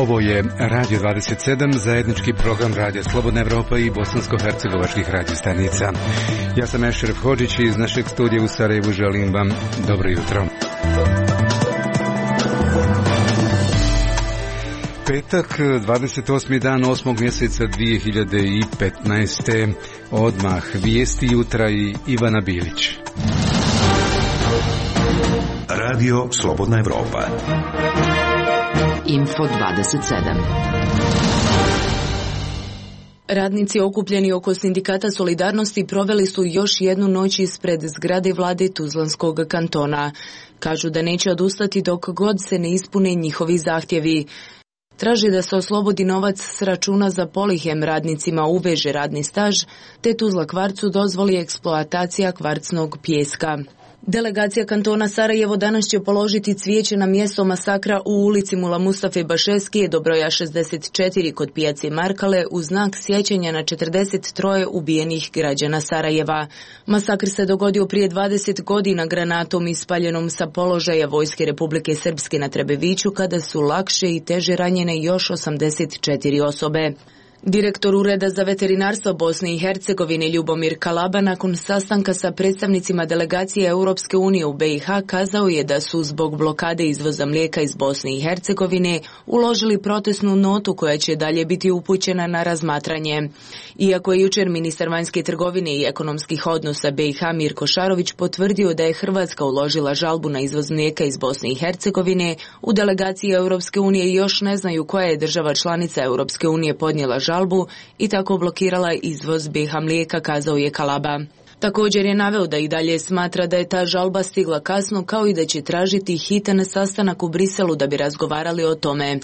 Ovo je Radio 27, zajednički program Radija Slobodna Evropa i bosansko-hercegovačkih radiostanica. Ja sam Ešref Hodžić i iz našeg studija u Sarajevu želim vam dobro jutro. Petak, 28. dan 8. mjeseca 2015. Odmah vijesti jutra i Ivana Bilić. Radio Slobodna Evropa. Info 27. Radnici okupljeni oko sindikata Solidarnosti proveli su još jednu noć ispred zgrade vlade Tuzlanskog kantona. Kažu da neće odustati dok god se ne ispune njihovi zahtjevi. Traži da se oslobodi novac s računa za Polihem radnicima, uveže radni staž, te Tuzla Kvarcu dozvoli eksploatacija kvarcnog pijeska. Delegacija kantona Sarajevo danas će položiti cvijeće na mjesto masakra u ulici Mula Mustafe Bašeskije do broja 64 kod pijace Markale u znak sjećanja na 43 ubijenih građana Sarajeva. Masakr se dogodio prije 20 godina granatom ispaljenom sa položaja Vojske Republike Srpske na Trebeviću kada su lakše i teže ranjene još 84 osobe. Direktor Ureda za veterinarstvo Bosne i Hercegovine Ljubomir Kalaba nakon sastanka sa predstavnicima delegacije Europske unije u BiH kazao je da su zbog blokade izvoza mlijeka iz Bosne i Hercegovine uložili protestnu notu koja će dalje biti upućena na razmatranje. Iako je jučer ministar vanjske trgovine i ekonomskih odnosa BiH Mirko Šarović potvrdio da je Hrvatska uložila žalbu na izvoz mlijeka iz Bosne i Hercegovine, u delegaciji Europske unije još ne znaju koja je država članica Europske unije podnijela žalbu i tako blokirala izvoz BiH mlijeka, kazao je Kalaba. Također je naveo da i dalje smatra da je ta žalba stigla kasno, kao i da će tražiti hitan sastanak u Briselu da bi razgovarali o tome.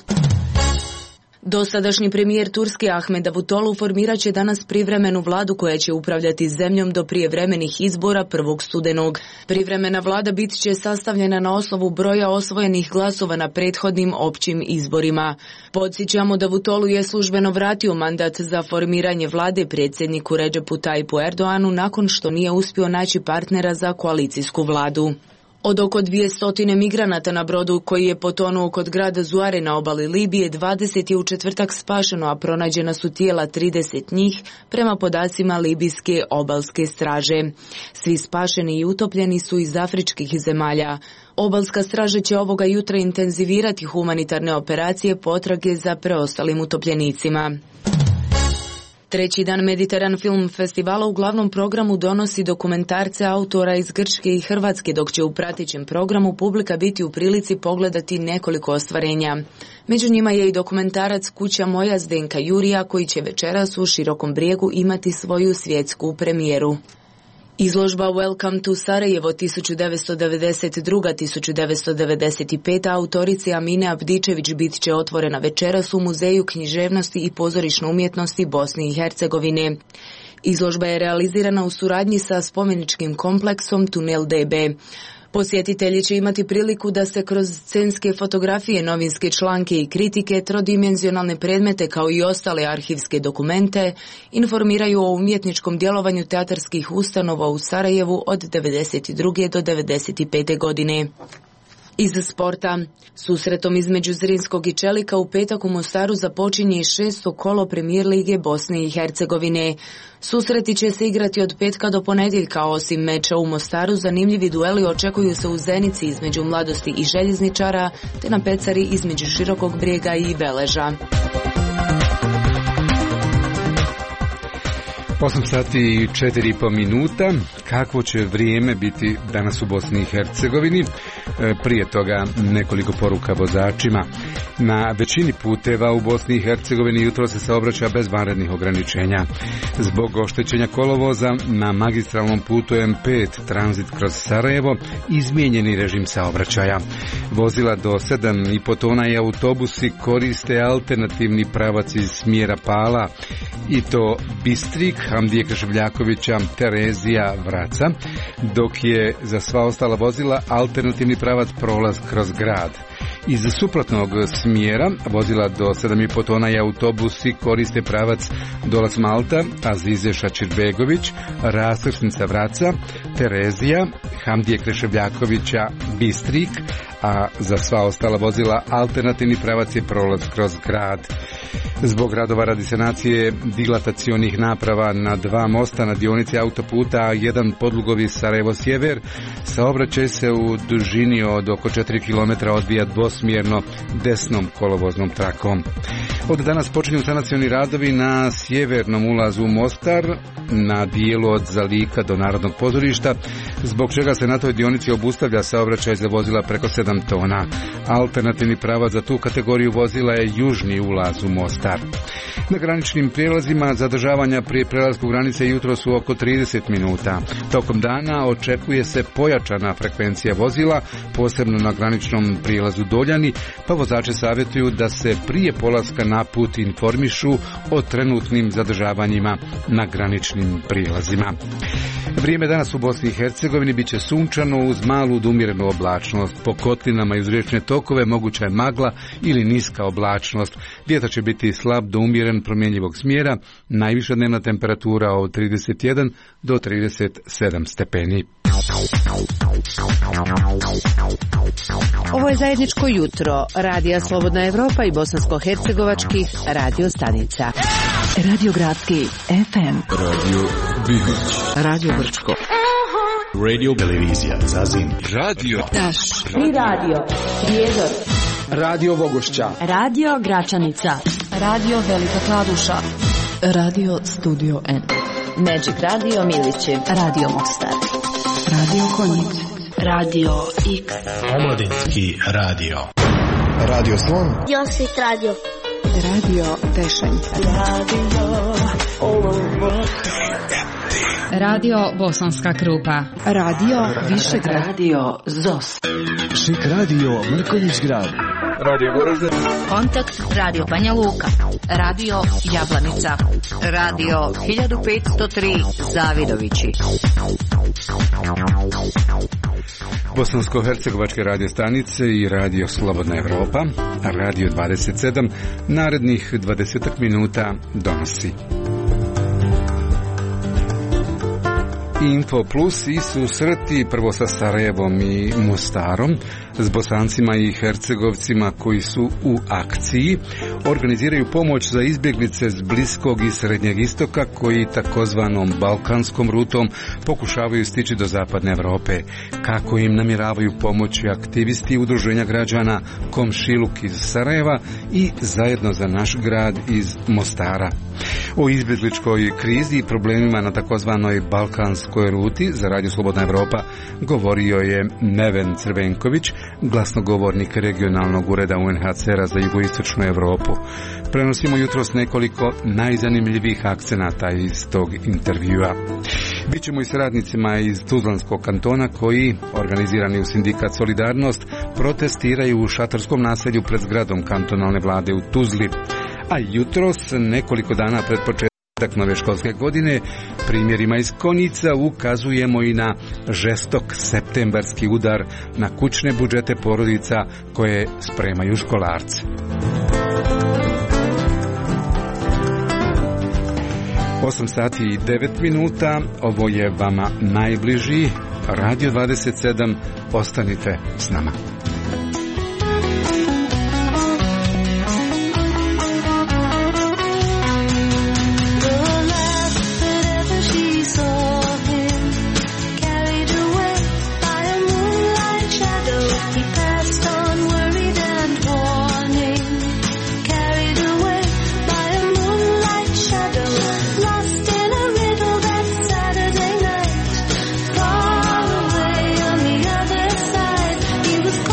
Dosadašnji premijer Turske Ahmed Davutoglu formirat će danas privremenu vladu koja će upravljati zemljom do prijevremenih izbora 1. studenog. Privremena vlada bit će sastavljena na osnovu broja osvojenih glasova na prethodnim općim izborima. Podsjećamo, Davutoglu je službeno vratio mandat za formiranje vlade predsjedniku Redžepu Tajipu Erdoanu nakon što nije uspio naći partnera za koalicijsku vladu. Od oko 200 migranata na brodu koji je potonuo kod grada Zuare na obali Libije, 20 je u četvrtak spašeno, a pronađena su tijela 30 njih prema podacima libijske obalske straže. Svi spašeni i utopljeni su iz afričkih zemalja. Obalska straža će ovoga jutra intenzivirati humanitarne operacije potrage za preostalim utopljenicima. Treći dan Mediteran Film Festivala u glavnom programu donosi dokumentarce autora iz Grčke i Hrvatske, dok će u pratećem programu publika biti u prilici pogledati nekoliko ostvarenja. Među njima je i dokumentarac Kuća moja Zdenka Jurija, koji će večeras u Širokom Brijegu imati svoju svjetsku premijeru. Izložba Welcome to Sarajevo 1992-1995 autorice Amine Abdičević bit će otvorena večeras u Muzeju književnosti i pozorišne umjetnosti Bosne i Hercegovine. Izložba je realizirana u suradnji sa spomeničkim kompleksom Tunel DB. Posjetitelji će imati priliku da se kroz scenske fotografije, novinske članke i kritike, trodimenzionalne predmete kao i ostale arhivske dokumente informiraju o umjetničkom djelovanju teatarskih ustanova u Sarajevu od 1992. do 1995. godine. Iz sporta. Susretom između Zrinskog i Čelika u petak u Mostaru započinje 6. kolo Premijer lige Bosne i Hercegovine. Susreti će se igrati od petka do ponedjeljka, osim meča u Mostaru zanimljivi dueli očekuju se u Zenici između Mladosti i Željezničara, te na Pecari između Širokog Brijega i Veleža. 8 sati i 4,5 minuta. Kakvo će vrijeme biti danas u Bosni i Hercegovini? Prije toga nekoliko poruka vozačima. Na većini puteva u Bosni i Hercegovini jutro se saobraća bez vanrednih ograničenja. Zbog oštećenja kolovoza na magistralnom putu M5 tranzit kroz Sarajevo izmijenjeni režim saobraćaja. Vozila do 7,5 tona i autobusi koriste alternativni pravac iz smjera Pala, i to Bistrik, Hamdije Krševljakovića, Terezija, Vraca, dok je za sva ostala vozila alternativni pravac prolaz kroz grad. Iz suprotnog smjera vozila do 7,5 tona i autobusi koriste pravac Dolac Malta, Azize Šačirbegović, raskrsnica Vraca, Terezija, Hamdije Kreševljakovića, Bistrik, a za sva ostala vozila alternativni pravac je prolaz kroz grad. Zbog radova radi sanacije dilatacionih naprava na 2 mosta na dionici autoputa A1 Podlugovi Sarajevo-Sjever, saobraćaj se u dužini od oko 4 km odvija dvosmjerno desnom kolovoznom trakom. Od danas počinju sanacioni radovi na sjevernom ulazu u Mostar, na dijelu od Zalika do Narodnog pozorišta, zbog čega se na toj dionici obustavlja saobraćaj za vozila preko 7 tona. Alternativni pravac za tu kategoriju vozila je južni ulaz u Mostar. Na graničnim prijelazima zadržavanja prije prelaska granice jutro su oko 30 minuta. Tokom dana očekuje se pojačana frekvencija vozila, posebno na graničnom prijelazu Doljani, pa vozači savjetuju da se prije polaska na put informišu o trenutnim zadržavanjima na graničnim prijelazima. Vrijeme danas u Bosni i Hercegovini bit će sunčano uz malu do umjerenu oblačnost. Po kotlinama i uz riječne tokove moguća je magla ili niska oblačnost. Vjetar će biti slab do umjeren promjenjivog smjera, najviša dnevna temperatura od 31 do 37 stepeni. Ovo je zajedničko jutro Radija Slobodna Evropa i bosansko-hercegovačkih radio stanica. Radio Gradski FM, Radio Bihoć, Radio Brčko, Radio Televizija Zazin, Radio Taš i Radio Prijedor, Radio Vogošća, Radio Gračanica, Radio Velika Kladuša, Radio Studio N, Magic Radio Milići, Radio Mostar, Radio Konjic, Radio X, Omladinski radio. Radio Slon, Josip Radio, Radio Tešanj, Radio Bosanska Krupa, Radio Višegrad, Radio ZOS, Šik Radio Mrkonjić Grad, Radio Goražde, Kontakt Radio Banja Luka, Radio Jablanica, Radio 1503 Zavidovići. Bosansko-hercegovačke radio stanice i Radio Slobodna Evropa, Radio 27, narednih 20 minuta donosi Info Plus i susreti prvo sa Sarajevom i Mostarom, s Bosancima i Hercegovcima koji su u akciji, organiziraju pomoć za izbjeglice s Bliskog i Srednjeg istoka koji takozvanom balkanskom rutom pokušavaju stići do zapadne Europe. Kako im namjeravaju pomoći aktivisti udruženja građana Komšiluk iz Sarajeva i Zajedno za naš grad iz Mostara. O izbjegličkoj krizi i problemima na takozvanoj balkanskoj ruti za Radio Slobodna Evropa govorio je Neven Crvenković, glasnogovornik regionalnog ureda UNHCR-a za jugoistočnu Europu. Prenosimo jutros nekoliko najzanimljivijih akcenata iz tog intervjua. Bićemo i s radnicima iz Tuzlanskog kantona koji, organizirani u sindikat Solidarnost, protestiraju u šatorskom naselju pred zgradom kantonalne vlade u Tuzli. A jutros, nekoliko dana pred početak nove školske godine, primjerima iz Konjica ukazujemo i na žestok septembarski udar na kućne budžete porodica koje spremaju školarce. 8 sati i 9 minuta, ovo je vama najbliži Radio 27, ostanite s nama. he was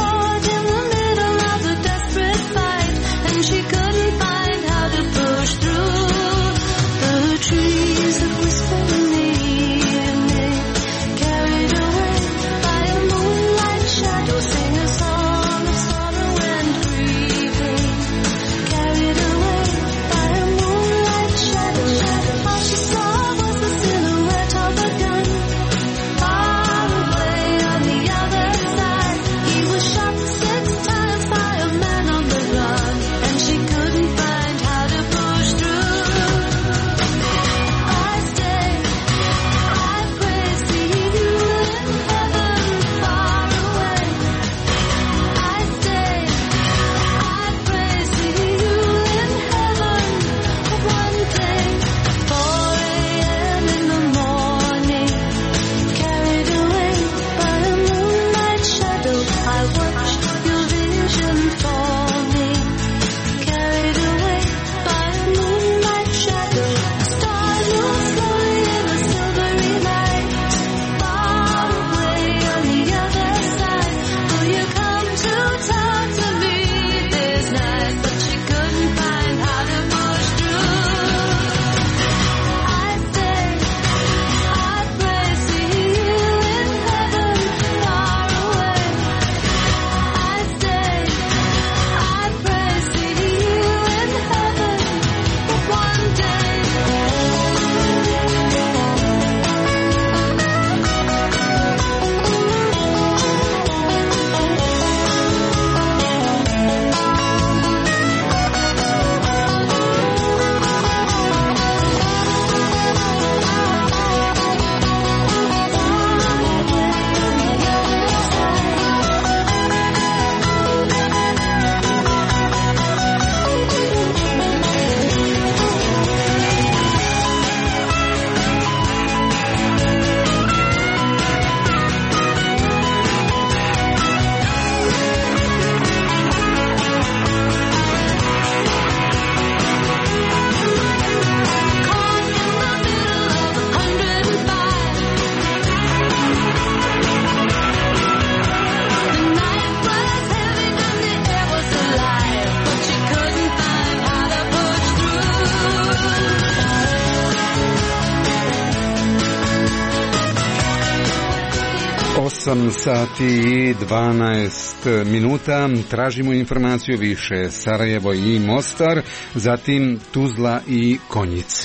8 sati i 12 minuta. Tražimo informaciju više. Sarajevo i Mostar, zatim Tuzla i Konjic.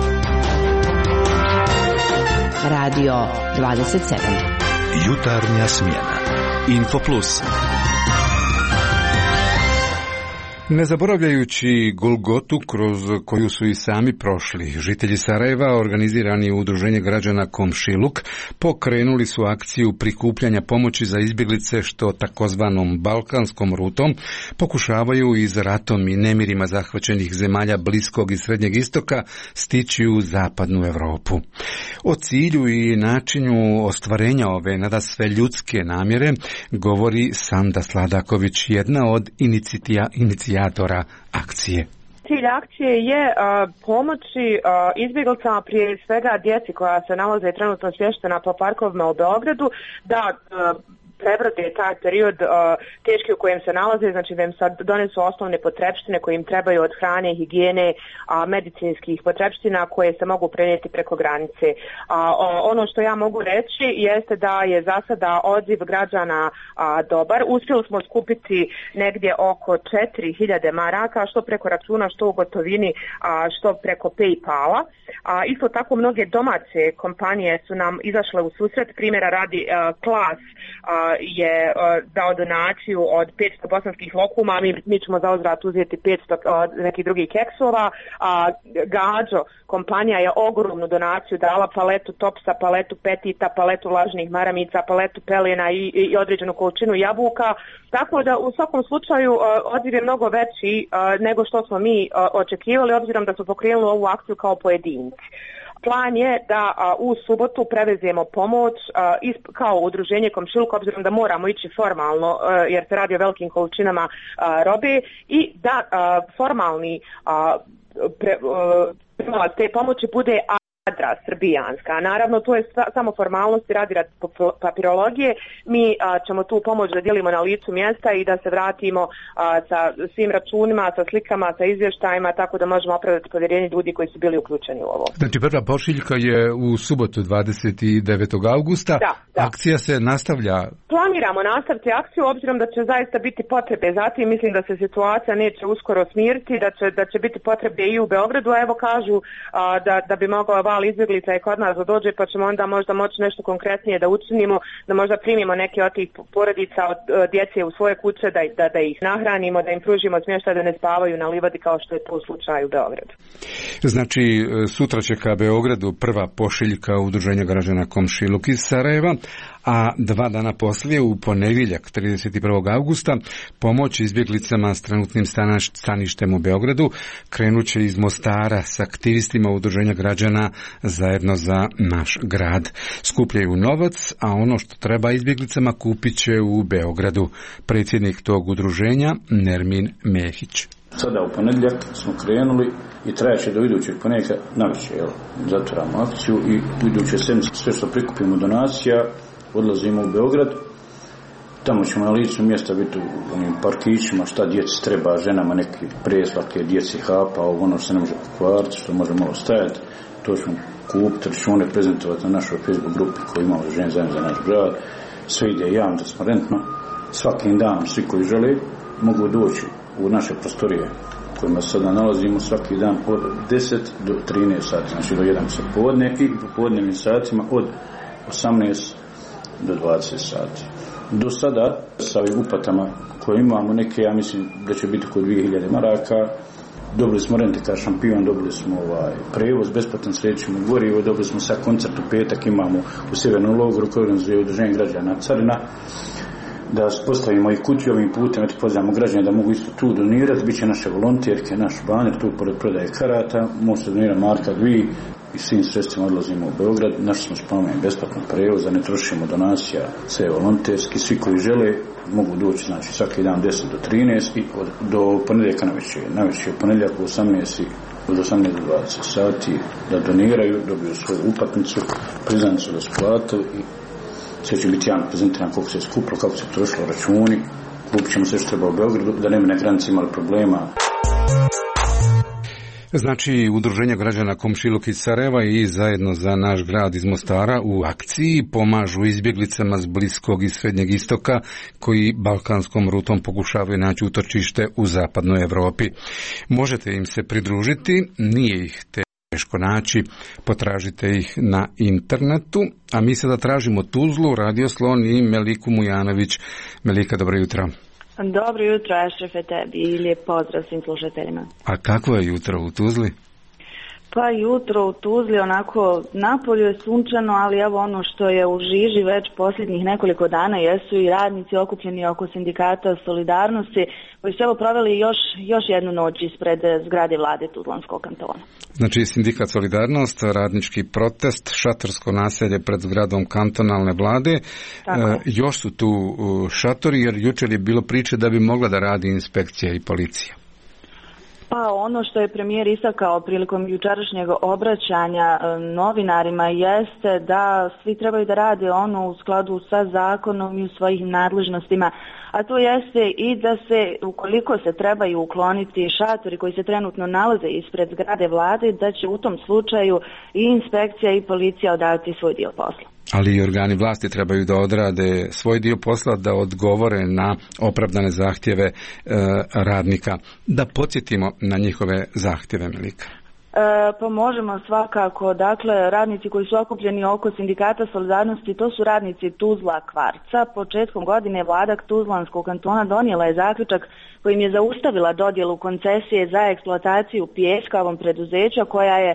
Radio 27. Jutarnja smjena. Info Plus. Ne zaboravljajući Golgotu kroz koju su i sami prošli, žitelji Sarajeva, organizirani u udruženje građana Komšiluk, pokrenuli su akciju prikupljanja pomoći za izbjeglice što takozvanom balkanskom rutom pokušavaju iz ratom i nemirima zahvaćenih zemalja Bliskog i Srednjeg istoka stići u zapadnu Europu. O cilju i načinu ostvarenja ove nadasve ljudske namjere govori Sanda Sladaković, jedna od inicijatora akcije. Cilj akcije je pomoći izbjeglicama, prije svega djeci koja se nalaze trenutno smještena po parkovima u Beogradu, da prebrode taj period teški u kojem se nalaze, znači da im sad donesu osnovne potrepštine koje im trebaju od hrane, higijene, medicinskih potrepština koje se mogu prenijeti preko granice. Ono što ja mogu reći jeste da je za sada odziv građana dobar. Uspjeli smo skupiti negdje oko 4.000 maraka, što preko računa, što u gotovini, što preko PayPala. Isto tako mnoge domaće kompanije su nam izašle u susret. Primjera radi Klas je dao donaciju od 500 bosanskih lokuma, mi ćemo za uzvrat uzeti 500 nekih drugih keksova. Gađo kompanija je ogromnu donaciju dala, paletu topsa, paletu petita, paletu vlažnih maramica, paletu pelena i određenu količinu jabuka. Tako da u svakom slučaju odziv je mnogo veći nego što smo mi očekivali, obzirom da smo pokrenuli ovu akciju kao pojedinci. Plan je da u subotu prevezemo pomoć kao udruženje Komšiluk, obzirom da moramo ići formalno jer se radi o velikim količinama robe, i da formalni primalac te pomoći bude adra srbijanska. Naravno, to je samo formalnosti radi papirologije. Mi ćemo tu pomoć da dijelimo na licu mjesta i da se vratimo sa svim računima, sa slikama, sa izvještajima, tako da možemo opravdati povjerenje ljudi koji su bili uključeni u ovo. Znači, prva pošiljka je u subotu 29. augusta. Da. Akcija se nastavlja. Planiramo nastaviti akciju, obzirom da će zaista biti potrebe. Zatim mislim da se situacija neće uskoro smiriti, da će biti potrebe i u Beogradu, a evo kažu da bi mogao val izbjeglica i kod nas da dođe, pa ćemo onda možda moći nešto konkretnije da učinimo, da možda primimo neke od tih porodica od djece u svoje kuće, da ih nahranimo, da im pružimo smještaj, da ne spavaju na livadi kao što je to slučaj u Beogradu. Znači, sutra će ka Beogradu prva pošiljka udruženja građana Komšiluk iz Sarajeva, a 2 dana poslije, u ponedjeljak 31. augusta, pomoć izbjeglicama s trenutnim staništem u Beogradu krenut će iz Mostara s aktivistima udruženja građana Zajedno za naš grad. Skupljaju novac, a ono što treba izbjeglicama kupit će u Beogradu. Predsjednik tog udruženja Nermin Mehić. Sada u ponedjeljak smo krenuli i trajaće do idućeg ponedjeljka navečer, zatvaramo akciju i u iduće sedmice sve što prikupimo donacija odlazimo u Beograd. Tamo ćemo na licu mjesta biti u onim parkićima, šta djeci treba, ženama neke preslake, djeci hapa, ono što se ne može pokvariti, što može malo stajati, to ćemo kupiti, račune prezentovati na našoj Facebook grupi koju imamo Žene zajedno za naš grad. Sve ide javno, transparentno. Svakim danom svi koji žele mogu doći u naše prostorije u kojima se sada nalazimo svaki dan od 10 do 13 sati, znači do 1 sat podne, i popodnevnim satima od 18 do 20 sati. Do sada sa ovim uplatama koje imamo, neke, ja mislim da će biti oko 2000 maraka, dobili smo Rentekar šampion, dobili smo prevoz, besplatan srećemo gorivo, dobili smo sad koncert u petak, imamo u Sjevernom logoru koji organizuje udruženje građana Carina, da postavimo i kutiju ovim putem, eto pozivamo građane da mogu isto tu donirati, bit će naše volonterke, naš baner, tu pored prodaje karata, može se donirati marka 2 i svim sredstvima odlazimo u Beograd. Našli smo spomenuti besplatno prevoz, da ne trošimo donacija, sve volonterski, svi koji žele mogu doći, znači svaki dan 10 do 13 i do ponedjeljka navečer ponedjeljak u 18 od 18 do 20 sati da doniraju, dobiju svoju uplatnicu, priznanicu da su platili i sve će biti javno prezentiran koliko se skupilo, kako se trošilo računi, kupit ćemo sve što treba u Beogradu, da ne bi na granici imali problema. Znači, Udruženje građana Komšiluk iz Sarajeva i Zajedno za naš grad iz Mostara u akciji pomažu izbjeglicama s Bliskog i Srednjeg istoka koji balkanskom rutom pokušavaju naći utočište u zapadnoj Europi. Možete im se pridružiti, nije ih teško naći, potražite ih na internetu, a mi sada tražimo Tuzlu, Radio Slon i Meliku Mujanović. Melika, dobro jutro. Dobro jutro, Ašrefe, tebi i lijep pozdrav svim slušateljima. A kakvo je jutro u Tuzli? Pa jutro u Tuzli onako napolju je sunčano, ali evo ono što je u žiži već posljednjih nekoliko dana jesu i radnici okupljeni oko sindikata Solidarnosti koji su evo proveli još jednu noć ispred zgrade vlade Tuzlanskog kantona. Znači sindikat Solidarnost, radnički protest, šatorsko naselje pred zgradom kantonalne vlade. Još su tu šatori jer jučer je bilo priče da bi mogla da radi inspekcija i policija. Pa ono što je premijer istakao prilikom jučerašnjeg obraćanja novinarima jeste da svi trebaju da rade ono u skladu sa zakonom i u svojim nadležnostima, a to jeste i da se, ukoliko se trebaju ukloniti šatori koji se trenutno nalaze ispred zgrade vlade, da će u tom slučaju i inspekcija i policija odraditi svoj dio posla. Ali i organi vlasti trebaju da odrade svoj dio posla, da odgovore na opravdane zahtjeve radnika. Da podsjetimo na njihove zahtjeve, Melika. Pa možemo svakako, dakle radnici koji su okupljeni oko sindikata Solidarnosti, to su radnici Tuzla Kvarca. Početkom godine vlada Tuzlanskog kantona donijela je zaključak kojim je zaustavila dodjelu koncesije za eksploataciju pijeska ovom preduzeća koja je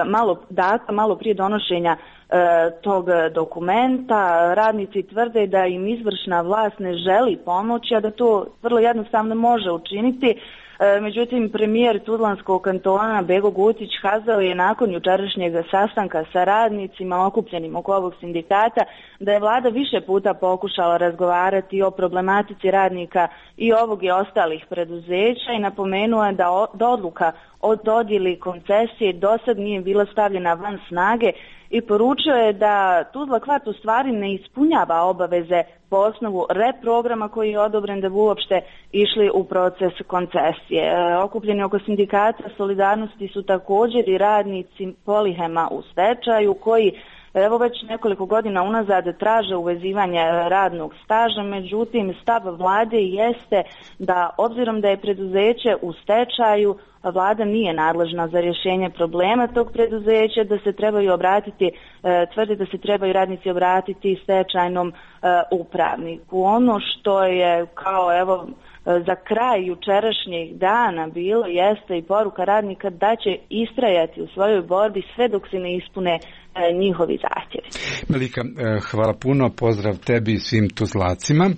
malo prije donošenja tog dokumenta. Radnici tvrde da im izvršna vlast ne želi pomoći, a da to vrlo jednostavno može učiniti. Međutim, premijer Tuzlanskog kantona Bego Gutić kazao je nakon jučerašnjeg sastanka sa radnicima okupljenim oko ovog sindikata da je vlada više puta pokušala razgovarati o problematici radnika i ovog i ostalih preduzeća i napomenuo je da odluka o dodjeli koncesije do sad nije bila stavljena van snage i poručio je da Tuzla Kvart u stvari ne ispunjava obaveze po osnovu reprograma koji je odobren da bi uopšte išli u proces koncesije. Okupljeni oko sindikata Solidarnosti su također i radnici Polihema u stečaju koji evo već nekoliko godina unazad traže uvezivanje radnog staža, međutim stav vlade jeste da obzirom da je preduzeće u stečaju, vlada nije nadležna za rješenje problema tog preduzeća, da se trebaju obratiti, tvrde da se trebaju radnici obratiti stečajnom upravniku. Ono što je kao evo za kraj jučerašnjeg dana bilo jeste i poruka radnika da će istrajati u svojoj borbi sve dok se ne ispune njihovi zahtjevi. Melika, hvala puno, pozdrav tebi i svim Tuzlacima,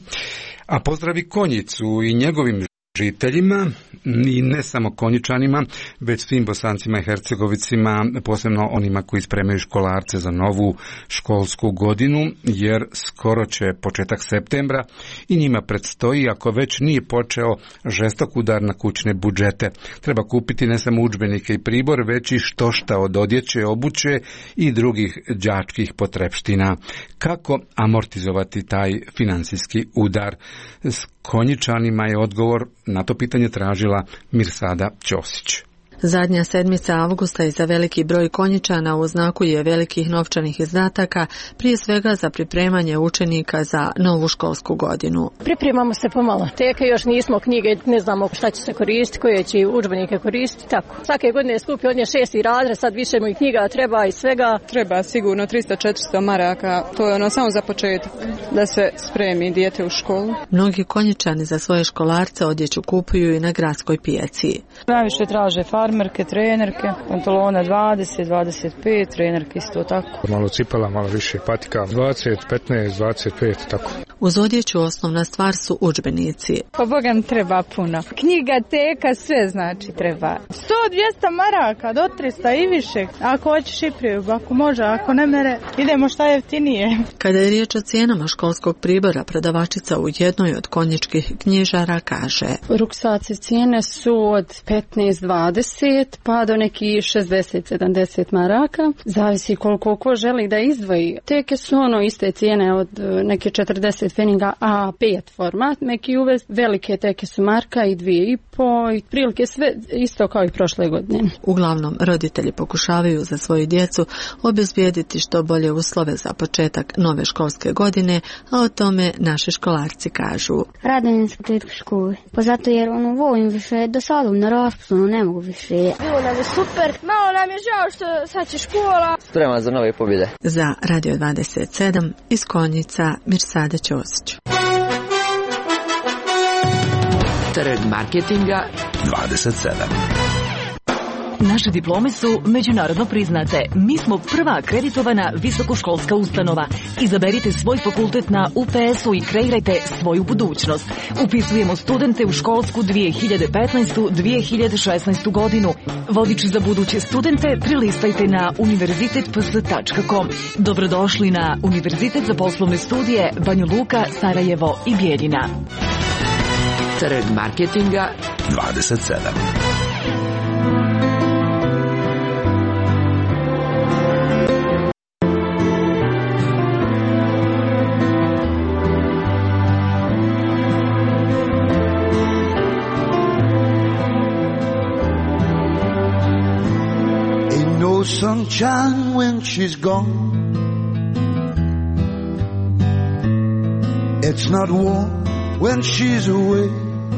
a pozdravi Konjicu i njegovim žiteljima i ne samo Konjičanima, već svim Bosancima i Hercegovicima, posebno onima koji spremaju školarce za novu školsku godinu, jer skoro će početak septembra i njima predstoji, ako već nije počeo, žestok udar na kućne budžete. Treba kupiti ne samo udžbenike i pribor, već i štošta od odjeće, obuće i drugih đačkih potrepština. Kako amortizovati taj financijski udar? S Konjičanima je odgovor na to pitanje tražila Mirsada Ćosić. Zadnja sedmica avgusta i za veliki broj Konjičana u znaku je velikih novčanih izdataka, prije svega za pripremanje učenika za novu školsku godinu. Pripremamo se pomalo. Teke još nismo knjige, ne znamo šta će se koristiti, koje će udžbenike koristiti, tako. Svake godine je skupio on je 6. razred, sad više mu i knjiga treba i svega. Treba sigurno 300-400 maraka, to je ono samo za početak, da se spremi dijete u školu. Mnogi Konjičani za svoje školarce odjeću kupuju i na gradskoj pijaci. Najviše traže farmerke, trenerke, pantalona 20, 25, trenerke isto tako. Malo cipela, malo više patika, 20, 15, 25, tako. Uz odjeću osnovna stvar su udžbenici. Pa Bogam treba puno. Knjiga, teka, sve znači treba. 100-200 maraka, do 300 i više. Ako hoćeš i prijugu, ako može, ako ne mere, idemo šta jeftinije. Kada je riječ o cijenama školskog pribora, prodavačica u jednoj od konjičkih knjižara kaže: Ruksaci cijene su od 15-20. pa do nekih 60-70 maraka. Zavisi koliko ko želi da izdvoji. Teke su iste cijene od neke 40 pfeniga A5 format, neki uvez. Velike teke su marka i 2,5 i prilike sve isto kao i prošle godine. Uglavnom, roditelji pokušavaju za svoju djecu obezbijediti što bolje uslove za početak nove školske godine, a o tome naši školarci kažu. Radim se početku škole, pa zato jer volim više do sada na raspustu, ne mogu više. Bilo nam je super, malo nam je žao što sad će škola. Spreman za nove pobjede. Za Radio 27 iz Konjica, Mirsada Ćosić. Trg marketinga 27. Naše diplome su međunarodno priznate. Mi smo prva akreditovana visokoškolska ustanova. Izaberite svoj fakultet na UPS-u i kreirajte svoju budućnost. Upisujemo studente u školsku 2015-2016 godinu. Vodič za buduće studente prilistajte na univerzitetps.com. Dobrodošli na Univerzitet za poslovne studije Banja Luka, Sarajevo i Bijeljina. Trg marketinga 27. Sunshine when she's gone. It's not warm when she's away.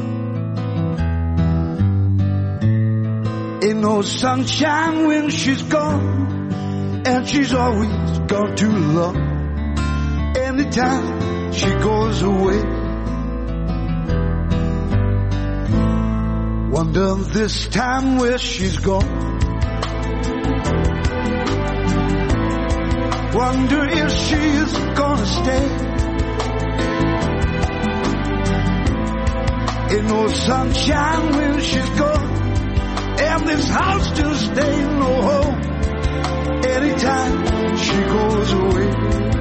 Ain't no sunshine when she's gone, and she's always gone too long. Anytime she goes away, wonder this time where she's gone. Wonder if she's gonna stay. Ain't no sunshine when she's gone, and this house just ain't no home. Anytime she goes away.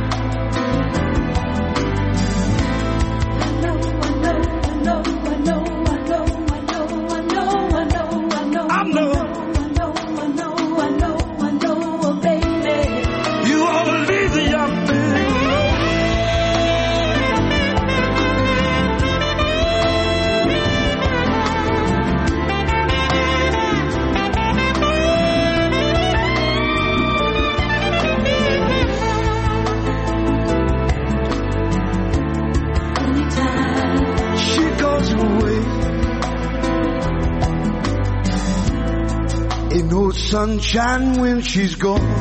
Sunshine when she's gone,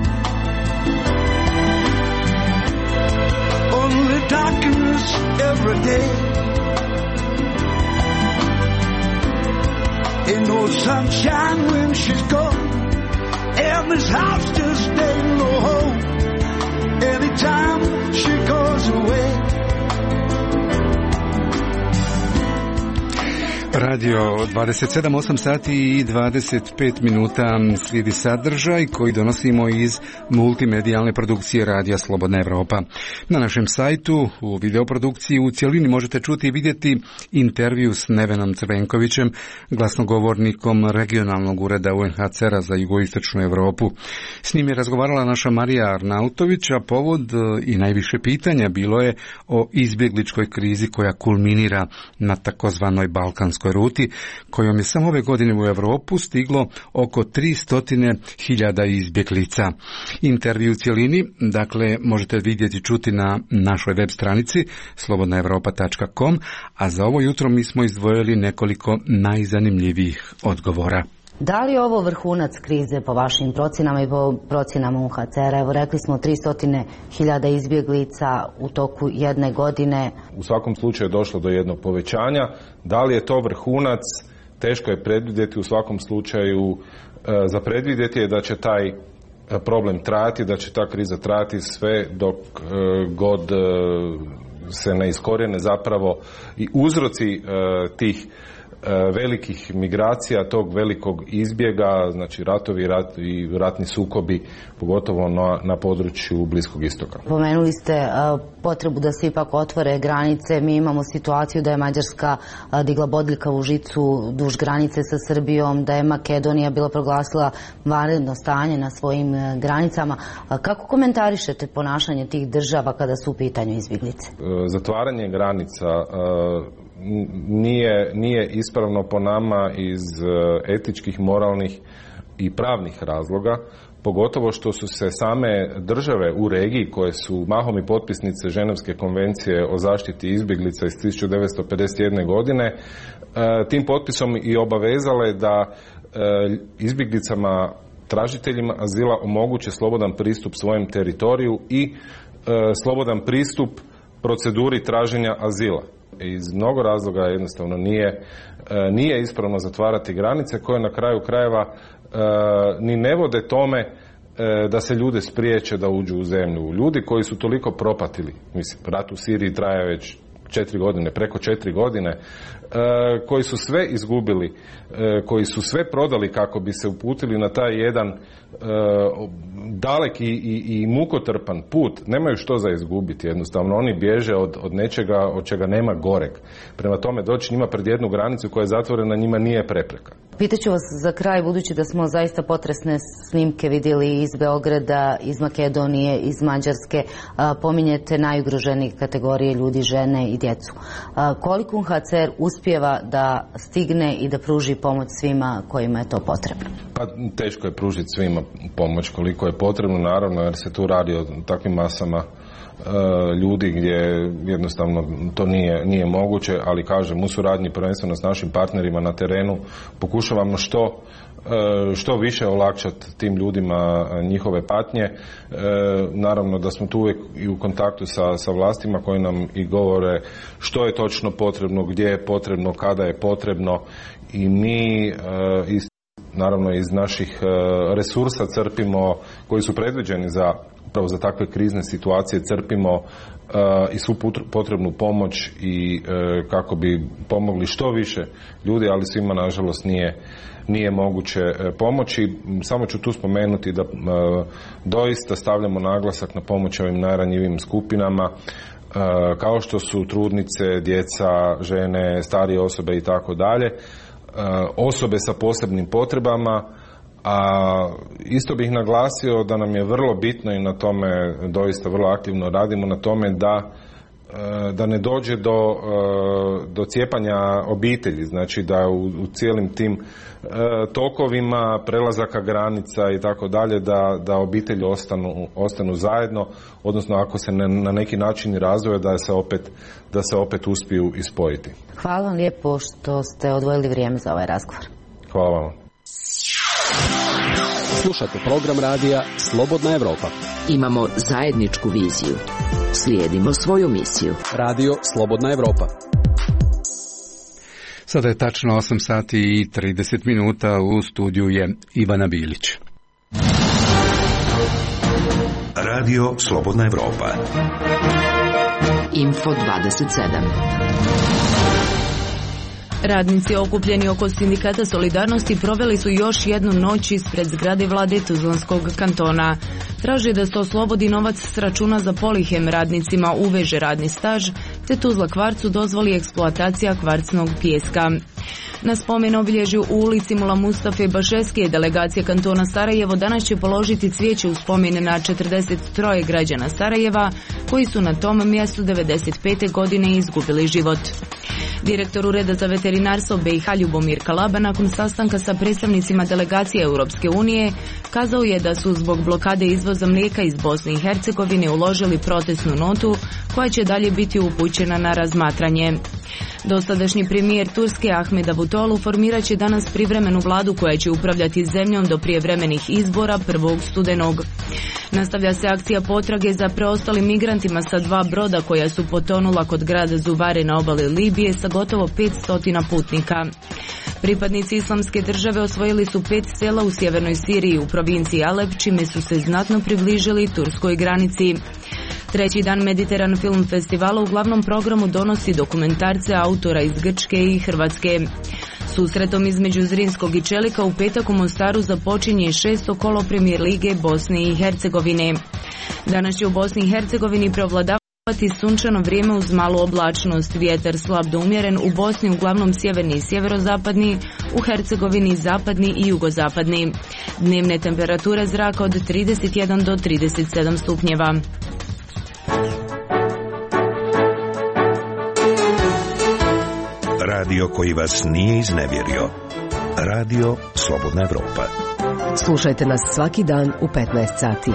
only darkness every day. Ain't no sunshine when she's gone, and this house just ain't no home. Anytime she goes away. Radio 27, 8 sati i 25 minuta slijedi sadržaj koji donosimo iz multimedijalne produkcije Radija Slobodna Evropa. Na našem sajtu u videoprodukciji u cjelini možete čuti i vidjeti intervju s Nevenom Crvenkovićem, glasnogovornikom regionalnog ureda UNHCR-a za jugoistočnu Europu. S njim je razgovarala naša Marija Arnautović, a povod i najviše pitanja bilo je o izbjegličkoj krizi koja kulminira na takozvanoj balkanskoj ruti, kojom je samo ove godine u Europu stiglo oko 300.000 izbjeglica. Intervju u cjelini, dakle, možete vidjeti i čuti na našoj web stranici slobodnaevropa.com, a za ovo jutro mi smo izdvojili nekoliko najzanimljivijih odgovora. Da li je ovo vrhunac krize po vašim procjenama i po procjenama UNHCR-a? Evo, rekli smo 300.000 izbjeglica u toku jedne godine. U svakom slučaju je došlo do jednog povećanja. Da li je to vrhunac? Teško je predvidjeti. U svakom slučaju za predvidjeti je da će taj problem trajati, da će ta kriza trajati sve dok god se ne iskorijene zapravo i uzroci tih velikih migracija, tog velikog izbjega, znači ratovi i ratni sukobi, pogotovo na području Bliskog istoka. Pomenuli ste potrebu da se ipak otvore granice. Mi imamo situaciju da je Mađarska digla bodljikavu žicu duž granice sa Srbijom, da je Makedonija bila proglasila vanredno stanje na svojim granicama. Kako komentarišete ponašanje tih država kada su u pitanju izbjeglice? Zatvaranje granica nije ispravno po nama iz etičkih, moralnih i pravnih razloga, pogotovo što su se same države u regiji, koje su mahom i potpisnice Ženevske konvencije o zaštiti izbjeglica iz 1951. godine, tim potpisom i obavezale da izbjeglicama, tražiteljima azila omoguće slobodan pristup svojem teritoriju i slobodan pristup proceduri traženja azila. Iz mnogo razloga jednostavno nije ispravno zatvarati granice koje na kraju krajeva ni ne vode tome da se ljude spriječe da uđu u zemlju. Ljudi koji su toliko propatili, mislim, rat u Siriji traje već 4 godine, preko 4 godine, koji su sve izgubili, koji su sve prodali kako bi se uputili na taj jedan daleki i mukotrpan put, nemaju što za izgubiti, jednostavno oni bježe od nečega od čega nema goreg. Prema tome, doći njima pred jednu granicu koja je zatvorena njima nije prepreka. Pitaću vas za kraj, budući da smo zaista potresne snimke vidjeli iz Beograda, iz Makedonije, iz Mađarske, pominjete najugroženije kategorije ljudi, žene i djecu. Koliko UNHCR uspijeva da stigne i da pruži pomoć svima kojima je to potrebno? Pa teško je pružiti svima pomoć koliko je potrebno, naravno, jer se tu radi o takvim masama ljudi gdje jednostavno to nije moguće, ali kažem, u suradnji prvenstveno s našim partnerima na terenu pokušavamo što više olakšati tim ljudima njihove patnje. Naravno da smo tu uvijek i u kontaktu sa vlastima koji nam i govore što je točno potrebno, gdje je potrebno, kada je potrebno, i mi naravno iz naših resursa crpimo, koji su predviđeni upravo za takve krizne situacije, crpimo i svu potrebnu pomoć i kako bi pomogli što više ljudi, ali svima nažalost nije moguće pomoći. Samo ću tu spomenuti da doista stavljamo naglasak na pomoć ovim najranjivijim skupinama, kao što su trudnice, djeca, žene, starije osobe i tako dalje, osobe sa posebnim potrebama. A isto bih naglasio da nam je vrlo bitno i na tome doista vrlo aktivno radimo na tome da ne dođe do cijepanja obitelji, znači da u cijelim tim tokovima prelazaka granica i tako dalje da obitelji ostanu zajedno, odnosno ako se na neki način razvoje da se opet uspiju ispojiti. Hvala vam lijepo što ste odvojili vrijeme za ovaj razgovor. Hvala vam. Slušate program radija Slobodna Evropa. Imamo zajedničku viziju. Slijedimo svoju misiju. Radio Slobodna Evropa. Sada je tačno 8 sati i 30 minuta. U studiju je Ivana Bilić. Radio Slobodna Evropa. Info 27. Radnici okupljeni oko sindikata Solidarnosti proveli su još jednu noć ispred zgrade vlade Tuzlanskog kantona. Traže da se oslobodi novac s računa za Polihem, radnicima uveže radni staž, te Tuzla Kvarcu dozvoli eksploatacija kvarcnog pijeska. Na spomen obilježju u ulici Mula Mustafe Bašeske delegacija kantona Sarajevo danas će položiti cvijeće u spomen na 43 građana Sarajeva koji su na tom mjestu 95. godine izgubili život. Direktor Ureda za veterinarstvo BiH Ljubomir Kalaba nakon sastanka sa predstavnicima delegacije Europske unije kazao je da su zbog blokade izvoza mlijeka iz Bosne i Hercegovine uložili protestnu notu koja će dalje biti upućena na razmatranje. Dosadašnji premijer Turske Ahmed Davutoglu formirat će danas privremenu vladu koja će upravljati zemljom do prijevremenih izbora 1. studenog. Nastavlja se akcija potrage za preostalim migrantima sa 2 broda koja su potonula kod grada Zuvare na obali Libije sa gotovo 500 putnika. Pripadnici Islamske države osvojili su 5 sela u sjevernoj Siriji u provinciji Alep, čime su se znatno približili turskoj granici. Treći dan Mediteran Film Festivala u glavnom programu donosi dokumentarce autora iz Grčke i Hrvatske. Susretom između Zrinskog i Čelika u petak u Mostaru započinje 6. kolo Premijer lige Bosne i Hercegovine. Danas će u Bosni i Hercegovini prevladavati sunčano vrijeme uz malu oblačnost, vjetar slab do umjeren, u Bosni uglavnom sjeverni i sjeverozapadni, u Hercegovini zapadni i jugozapadni. Dnevne temperature zraka od 31 do 37 stupnjeva. Radio koji vas nije iznevjerio. Radio Slobodna Evropa. Slušajte nas svaki dan u 15 sati.